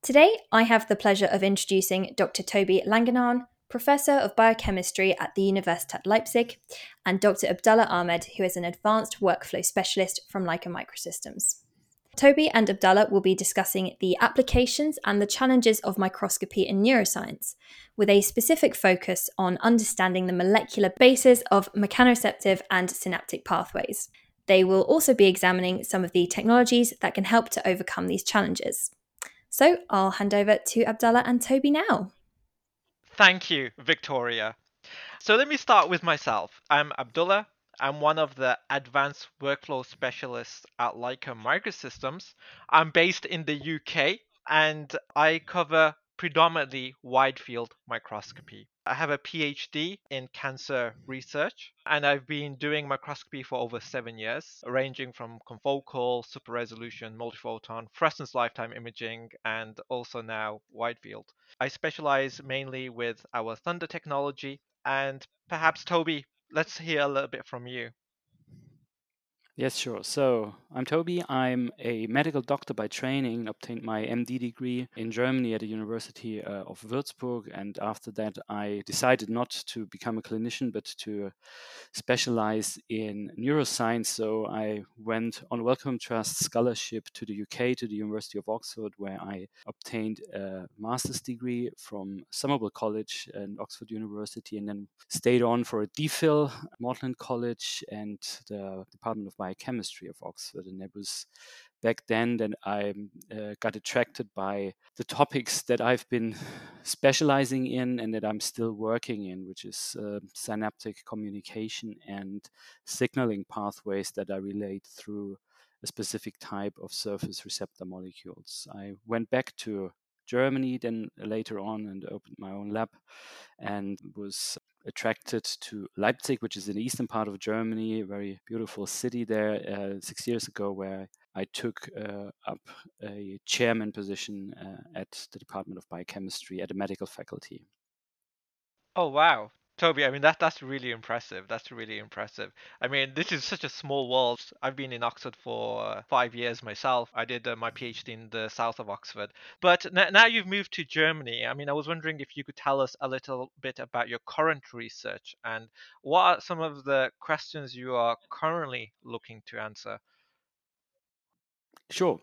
Today, I have the pleasure of introducing Dr. Toby Langenaan, Professor of Biochemistry at the Universität Leipzig, and Dr. Abdullah Ahmed, who is an advanced workflow specialist from Leica Microsystems. Toby and Abdullah will be discussing the applications and the challenges of microscopy in neuroscience, with a specific focus on understanding the molecular basis of mechanoreceptive and synaptic pathways. They will also be examining some of the technologies that can help to overcome these challenges. So I'll hand over to Abdullah and Toby now. Thank you, Victoria. So let me start with myself. I'm Abdullah. I'm one of the advanced workflow specialists at Leica Microsystems. I'm based in the UK and I cover predominantly wide field microscopy. I have a PhD in cancer research and I've been doing microscopy for over 7 years, ranging from confocal, super resolution, multiphoton, fluorescence lifetime imaging, and also now wide field. I specialize mainly with our Thunder technology, and perhaps Toby, let's hear a little bit from you. Yes, sure. So I'm Toby. I'm a medical doctor by training, obtained my MD degree in Germany at the University of Würzburg. And after that, I decided not to become a clinician, but to specialize in neuroscience. So I went on Wellcome Trust scholarship to the UK, to the University of Oxford, where I obtained a master's degree from Somerville College and Oxford University, and then stayed on for a DPhil, Magdalen College, and the Department of Biochemistry of Oxford. And it was back then that I got attracted by the topics that I've been specializing in and that I'm still working in, which is synaptic communication and signaling pathways that are relayed through a specific type of surface receptor molecules. I went back to Germany then later on and opened my own lab and was attracted to Leipzig, which is in the eastern part of Germany, a very beautiful city there, 6 years ago, where I took up a chairman position at the Department of Biochemistry at the medical faculty. Oh wow. Toby, I mean that's really impressive. That's really impressive. I mean, this is such a small world. I've been in Oxford for 5 years myself. I did my PhD in the south of Oxford. But now you've moved to Germany. I mean, I was wondering if you could tell us a little bit about your current research and what are some of the questions you are currently looking to answer. Sure.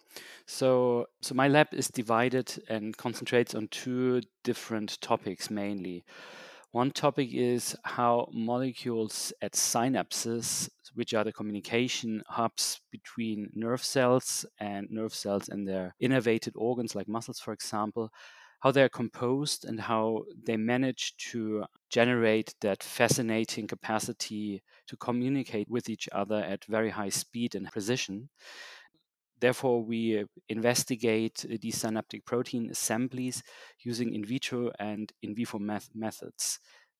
So my lab is divided and concentrates on two different topics mainly. One topic is how molecules at synapses, which are the communication hubs between nerve cells and their innervated organs like muscles, for example, how they're composed and how they manage to generate that fascinating capacity to communicate with each other at very high speed and precision. Therefore, we investigate these synaptic protein assemblies using in vitro and in vivo methods.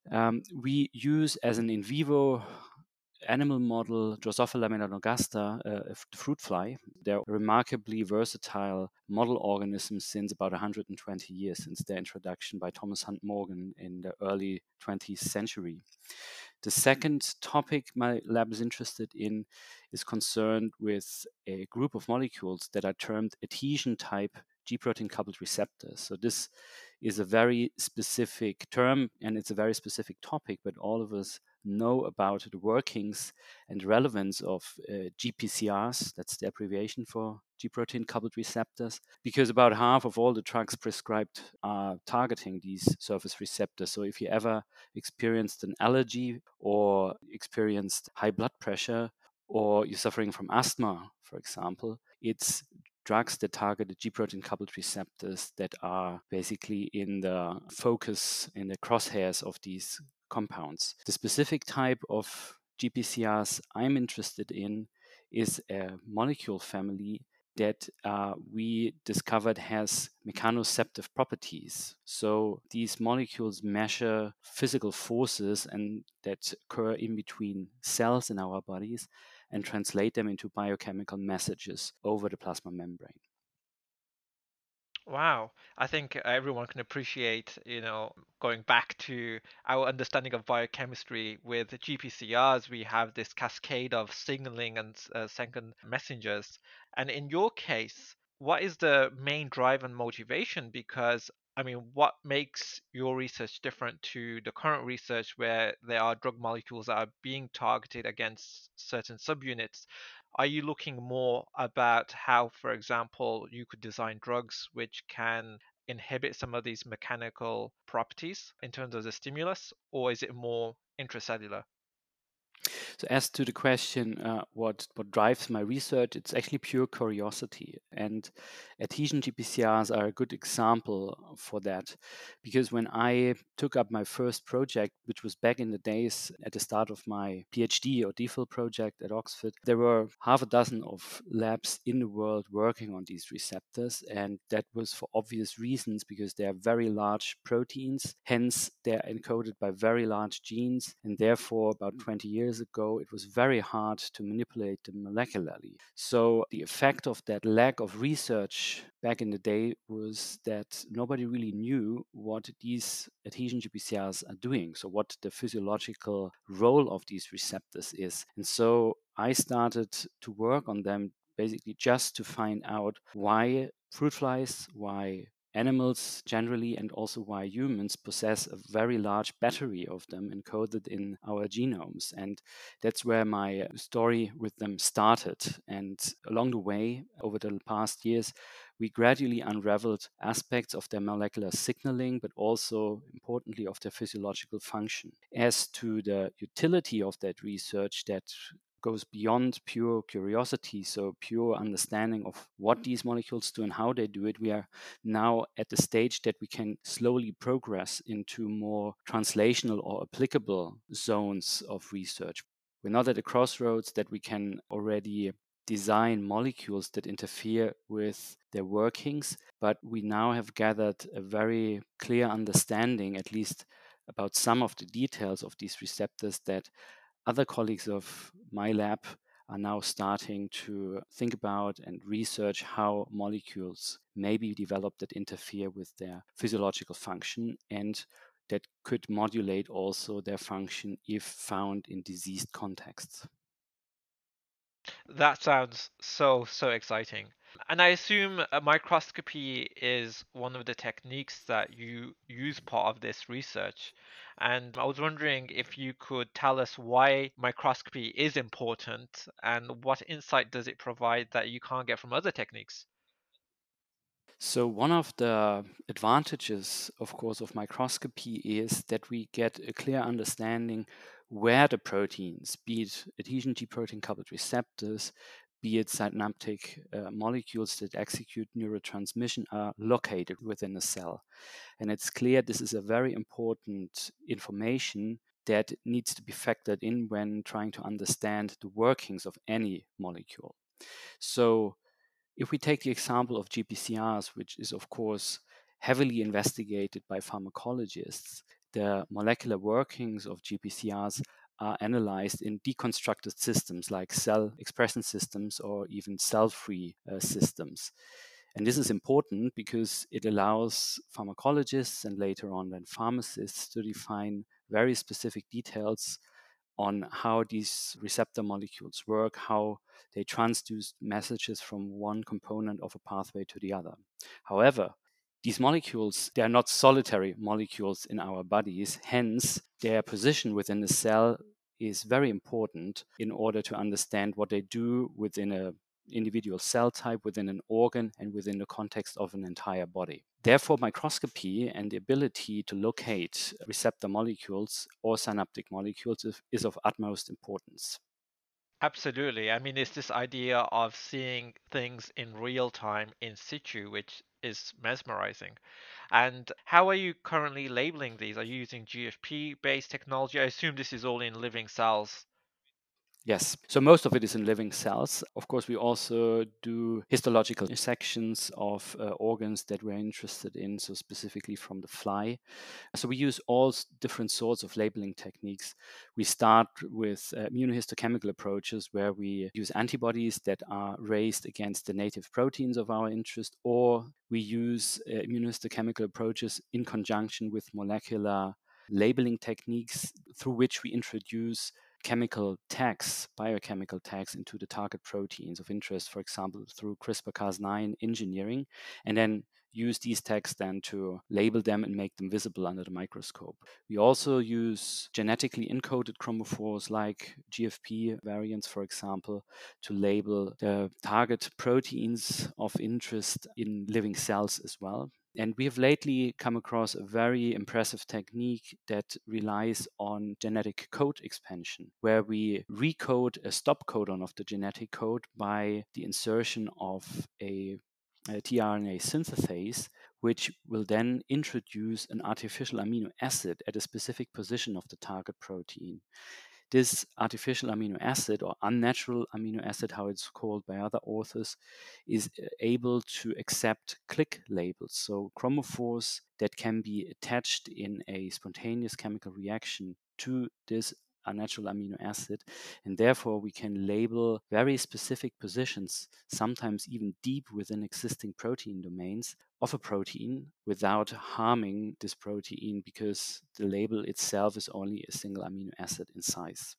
We use as an in vivo animal model Drosophila melanogaster, a fruit fly. They're remarkably versatile model organisms since about 120 years, since their introduction by Thomas Hunt Morgan in the early 20th century. The second topic my lab is interested in is concerned with a group of molecules that are termed adhesion type G protein coupled receptors. So, this is a very specific term and it's a very specific topic, but all of us know about the workings and relevance of GPCRs, that's the abbreviation for G protein coupled receptors, because about half of all the drugs prescribed are targeting these surface receptors. So if you ever experienced an allergy or experienced high blood pressure or you're suffering from asthma, for example, it's drugs that target the G protein coupled receptors that are basically in the focus, in the crosshairs of these compounds. The specific type of GPCRs I'm interested in is a molecule family that we discovered has mechanoreceptive properties. So these molecules measure physical forces and that occur in between cells in our bodies and translate them into biochemical messages over the plasma membrane. Wow, I think everyone can appreciate, going back to our understanding of biochemistry with GPCRs, we have this cascade of signaling and second messengers. And in your case, what is the main drive and motivation? Because, I mean, what makes your research different to the current research where there are drug molecules that are being targeted against certain subunits? Are you looking more about how, for example, you could design drugs which can inhibit some of these mechanical properties in terms of the stimulus, or is it more intracellular? So as to the question, what drives my research, it's actually pure curiosity, and adhesion GPCRs are a good example for that, because when I took up my first project, which was back in the days at the start of my PhD or DPhil project at Oxford, there were half a dozen of labs in the world working on these receptors, and that was for obvious reasons because they are very large proteins, hence they're encoded by very large genes, and therefore about 20 years ago it was very hard to manipulate them molecularly. So the effect of that lack of research back in the day was that nobody really knew what these adhesion GPCRs are doing, so what the physiological role of these receptors is. And so I started to work on them basically just to find out why fruit flies, why animals generally, and also why humans possess a very large battery of them encoded in our genomes. And that's where my story with them started. And along the way, over the past years, we gradually unraveled aspects of their molecular signaling, but also importantly of their physiological function. As to the utility of that research, that goes beyond pure curiosity, so pure understanding of what these molecules do and how they do it. We are now at the stage that we can slowly progress into more translational or applicable zones of research. We're not at a crossroads that we can already design molecules that interfere with their workings, but we now have gathered a very clear understanding, at least about some of the details of these receptors, that other colleagues of my lab are now starting to think about and research how molecules may be developed that interfere with their physiological function and that could modulate also their function if found in diseased contexts. That sounds so exciting. And I assume a microscopy is one of the techniques that you use part of this research. And I was wondering if you could tell us why microscopy is important and what insight does it provide that you can't get from other techniques? So, one of the advantages, of course, of microscopy is that we get a clear understanding where the proteins, be it adhesion G protein coupled receptors, be it synaptic molecules that execute neurotransmission, are located within a cell. And it's clear this is a very important information that needs to be factored in when trying to understand the workings of any molecule. So, if we take the example of GPCRs, which is, of course, heavily investigated by pharmacologists, the molecular workings of GPCRs are analyzed in deconstructed systems like cell expression systems or even cell free systems. And this is important because it allows pharmacologists and later on then pharmacists to define very specific details on how these receptor molecules work, how they transduce messages from one component of a pathway to the other. However, these molecules, they are not solitary molecules in our bodies, hence their position within the cell is very important in order to understand what they do within a individual cell type, within an organ, and within the context of an entire body. Therefore, microscopy and the ability to locate receptor molecules or synaptic molecules is of utmost importance. Absolutely. I mean, it's this idea of seeing things in real time in situ, which is mesmerizing. And how are you currently labeling these? Are you using GFP-based technology? I assume this is all in living cells. Yes, so most of it is in living cells. Of course, we also do histological dissections of organs that we're interested in, so specifically from the fly. So we use all different sorts of labeling techniques. We start with immunohistochemical approaches where we use antibodies that are raised against the native proteins of our interest, or we use immunohistochemical approaches in conjunction with molecular labeling techniques through which we introduce chemical tags, biochemical tags into the target proteins of interest, for example, through CRISPR-Cas9 engineering, and then use these tags then to label them and make them visible under the microscope. We also use genetically encoded chromophores like GFP variants, for example, to label the target proteins of interest in living cells as well. And we have lately come across a very impressive technique that relies on genetic code expansion, where we recode a stop codon of the genetic code by the insertion of a tRNA synthetase, which will then introduce an artificial amino acid at a specific position of the target protein. This artificial amino acid, or unnatural amino acid, how it's called by other authors, is able to accept click labels. So chromophores that can be attached in a spontaneous chemical reaction to this unnatural amino acid, and therefore we can label very specific positions, sometimes even deep within existing protein domains of a protein without harming this protein, because the label itself is only a single amino acid in size.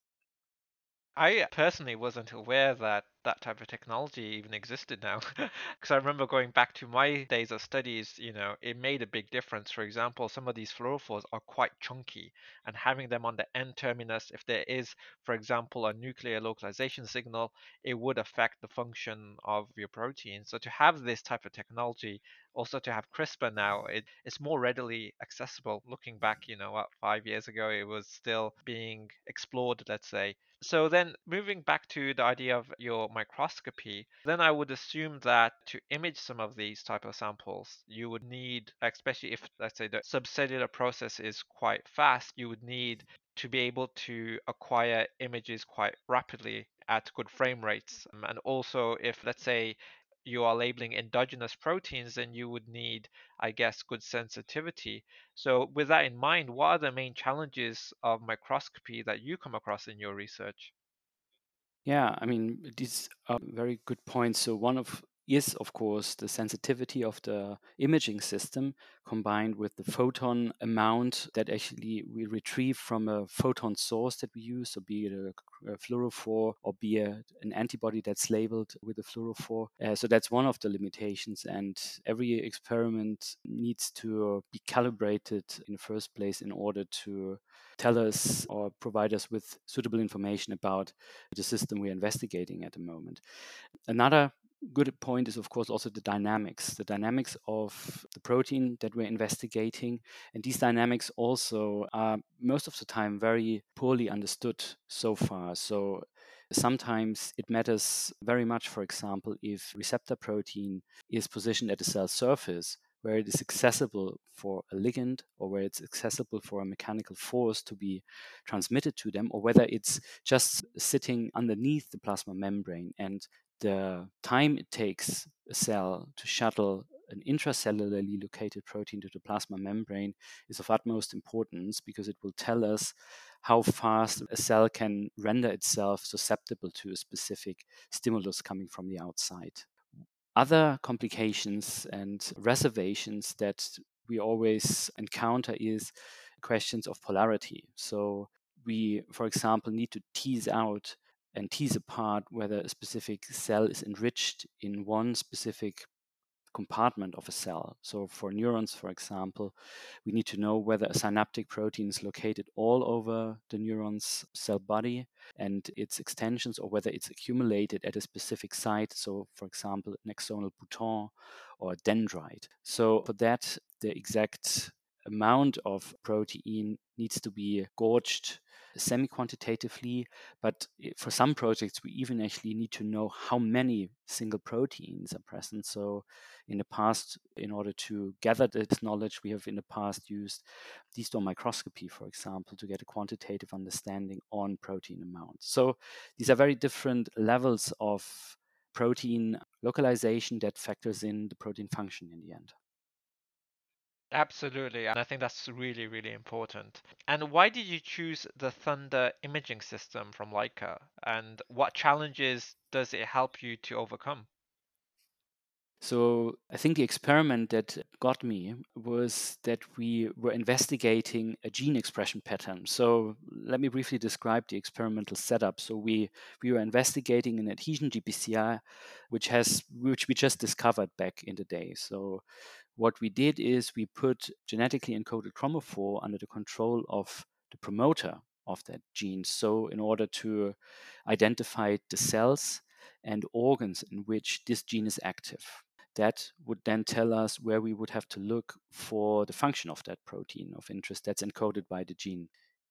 I personally wasn't aware that that type of technology even existed now. Because I remember going back to my days of studies, it made a big difference. For example, some of these fluorophores are quite chunky, and having them on the N terminus, if there is, for example, a nuclear localization signal, it would affect the function of your protein. So to have this type of technology, also to have CRISPR now, it's more readily accessible. Looking back, what, 5 years ago, it was still being explored, let's say. So then moving back to the idea of your microscopy, then I would assume that to image some of these type of samples, you would need, especially if, let's say, the subcellular process is quite fast, you would need to be able to acquire images quite rapidly at good frame rates. And also if, let's say, you are labeling endogenous proteins, then you would need, I guess, good sensitivity. So, with that in mind, what are the main challenges of microscopy that you come across in your research? Yeah, I mean, these are very good points. So one of is, of course, the sensitivity of the imaging system combined with the photon amount that actually we retrieve from a photon source that we use, so be it a fluorophore or be an antibody that's labeled with a fluorophore. So that's one of the limitations, and every experiment needs to be calibrated in the first place in order to tell us or provide us with suitable information about the system we're investigating at the moment. Another good point is, of course, also the dynamics of the protein that we're investigating. And these dynamics also are most of the time very poorly understood so far. So sometimes it matters very much, for example, if receptor protein is positioned at the cell surface, where it is accessible for a ligand or where it's accessible for a mechanical force to be transmitted to them, or whether it's just sitting underneath the plasma membrane. And the time it takes a cell to shuttle an intracellularly located protein to the plasma membrane is of utmost importance, because it will tell us how fast a cell can render itself susceptible to a specific stimulus coming from the outside. Other complications and reservations that we always encounter is questions of polarity. So we, for example, need to tease out and tease apart whether a specific cell is enriched in one specific compartment of a cell. So for neurons, for example, we need to know whether a synaptic protein is located all over the neuron's cell body and its extensions, or whether it's accumulated at a specific site. So for example, an axonal bouton or a dendrite. So for that, the exact amount of protein needs to be gauged semi-quantitatively, but for some projects we even actually need to know how many single proteins are present. So in the past, in order to gather this knowledge, we have in the past used D-store microscopy, for example, to get a quantitative understanding on protein amounts. So these are very different levels of protein localization that factors in the protein function in the end. Absolutely, and I think that's really, really important. And why did you choose the Thunder imaging system from Leica? And what challenges does it help you to overcome? So I think the experiment that got me was that we were investigating a gene expression pattern. So let me briefly describe the experimental setup. So we were investigating an adhesion GPCR, which we just discovered back in the day. So what we did is we put genetically encoded chromophore under the control of the promoter of that gene. So in order to identify the cells and organs in which this gene is active. That would then tell us where we would have to look for the function of that protein of interest that's encoded by the gene.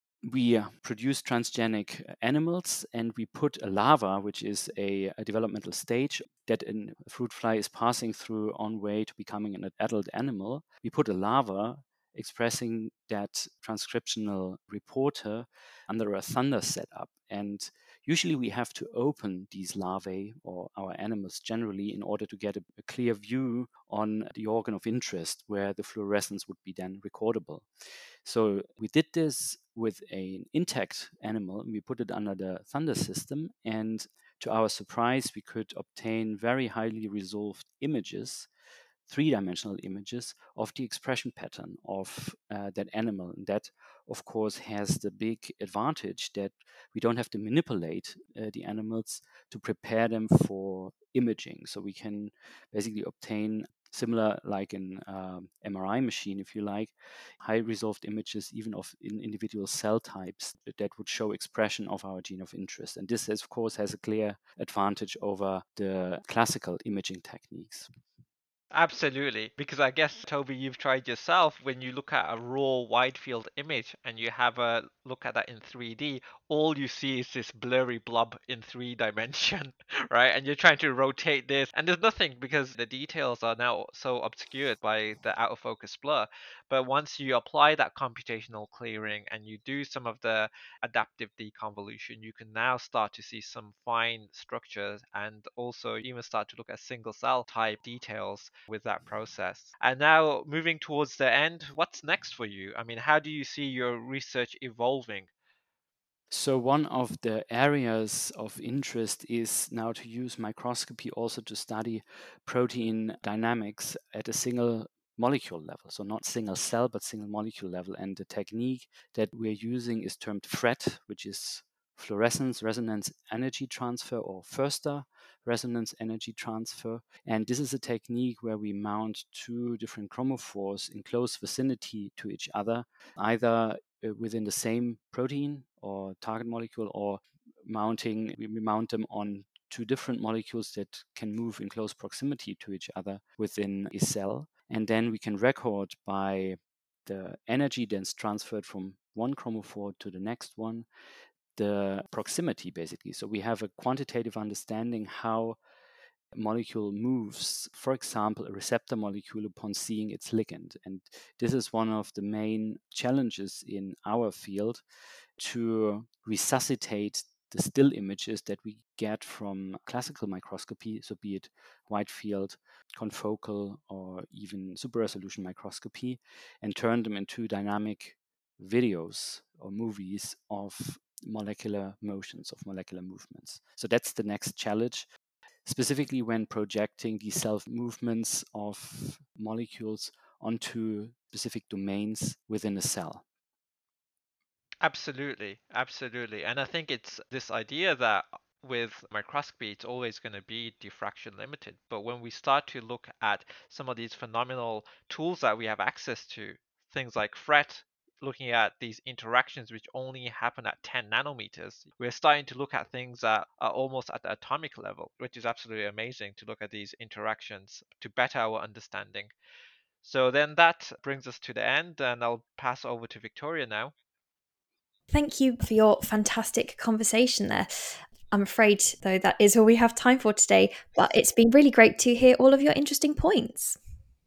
We produce transgenic animals and we put a larva, which is a developmental stage that a fruit fly is passing through on way to becoming an adult animal. We put a larva expressing that transcriptional reporter under a thunder setup. And usually we have to open these larvae or our animals generally in order to get a clear view on the organ of interest where the fluorescence would be then recordable. So we did this with an intact animal and we put it under the Thunder system. And to our surprise, we could obtain very highly resolved images, three-dimensional images of the expression pattern of that animal. And that, of course, has the big advantage that we don't have to manipulate the animals to prepare them for imaging. So we can basically obtain similar like an MRI machine, if you like, high resolved images even of individual cell types that would show expression of our gene of interest. And this, of course, has a clear advantage over the classical imaging techniques. Absolutely, because I guess, Toby, you've tried yourself when you look at a raw wide field image and you have a look at that in 3D, all you see is this blurry blob in 3 dimension, right? And you're trying to rotate this, and there's nothing because the details are now so obscured by the out of focus blur. But once you apply that computational clearing and you do some of the adaptive deconvolution, you can now start to see some fine structures and also even start to look at single cell type details with that process. And now moving towards the end, what's next for you? I mean, how do you see your research evolving? So, one of the areas of interest is now to use microscopy also to study protein dynamics at a single molecule level. So, not single cell, but single molecule level. And the technique that we're using is termed FRET, which is fluorescence resonance energy transfer, or FIRSTA resonance energy transfer. And this is a technique where we mount two different chromophores in close vicinity to each other, either within the same protein or target molecule, or we mount them on two different molecules that can move in close proximity to each other within a cell. And then we can record by the energy that's transferred from one chromophore to the next one, the proximity basically. So we have a quantitative understanding how a molecule moves, for example, a receptor molecule upon seeing its ligand. And this is one of the main challenges in our field, to resuscitate the still images that we get from classical microscopy, so be it wide field, confocal, or even super resolution microscopy, and turn them into dynamic videos or movies of molecular motions, of molecular movements. So that's the next challenge, specifically when projecting the self movements of molecules onto specific domains within a cell. Absolutely, absolutely. And I think it's this idea that with microscopy, it's always going to be diffraction limited. But when we start to look at some of these phenomenal tools that we have access to, things like FRET, looking at these interactions which only happen at 10 nanometers, we're starting to look at things that are almost at the atomic level, which is absolutely amazing to look at these interactions to better our understanding. So then that brings us to the end, and I'll pass over to Victoria now. Thank you for your fantastic conversation there. I'm afraid, though, that is all we have time for today, but it's been really great to hear all of your interesting points.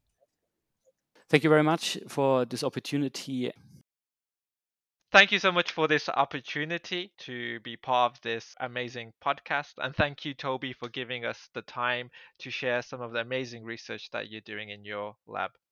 Thank you very much for this opportunity. Thank you so much for this opportunity to be part of this amazing podcast. And thank you, Toby, for giving us the time to share some of the amazing research that you're doing in your lab.